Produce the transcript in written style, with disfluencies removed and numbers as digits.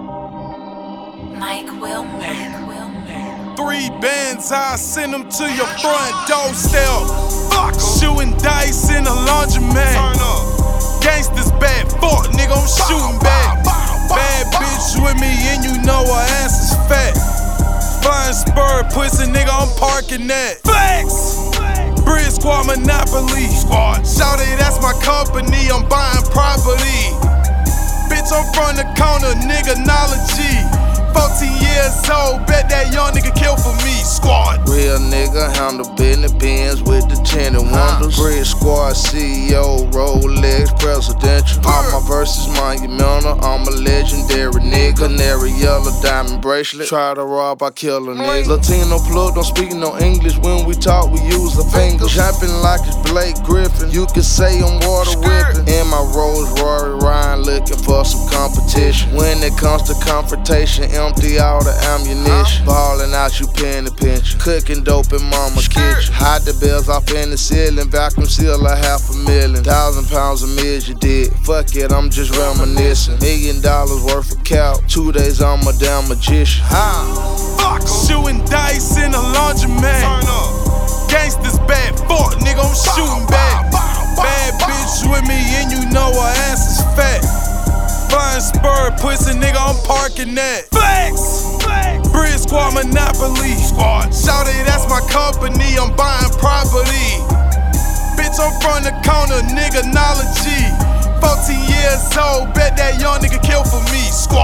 Mike Wilmer. 3 bands, I send them to your front doorstep. Shooting dice in a laundromat. Gangsters bad, fuck, nigga, I'm shooting back. Bad bitch with me, and you know her ass is fat. Flying spur, pussy, nigga, I'm parking that. Flex! Bridge Squad Monopoly. Shawty, that's my company, I'm buying property. Bitch, I'm from the corner, nigga, knowledge. 14 years old, bet that young nigga kill for me, squad. Real nigga, handle business Benz with the tinted windows. Bridge Squad CEO, Rolex presidential. All my verses monumental, I'm a legendary nigga. Canary yellow diamond bracelet. Try to rob, I kill a nigga. Latino plug, don't speak no English. When we talk, we use the fingers. Jumping like it's Blake Griffin. You can say I'm water whipping. In my Rolls Royce Ryan, looking for some competition. When it comes to confrontation, empty all the ammunition. Ballin' out, you paying the pension. Cooking dope in mama's kitchen. Hide the bills off in the ceiling. Vacuum seal a $500,000. 1,000 pounds of meals you did. Fuck it, I'm just reminiscing. $1 million worth of cow. 2 days, I'm a damn magician. Shooting dice in a laundromat. Gangsters bad, fuck, nigga, I'm shooting back. Bad bitch with me, and you know her ass is fat. Flying spur, pussy, nigga, I'm parking that. Flex! Bridge Squad Monopoly. Shawty, that's my company, I'm buying property. Bitch, I'm from the corner, nigga, knowledge. 14 years old, bet that young nigga kill for me, squad.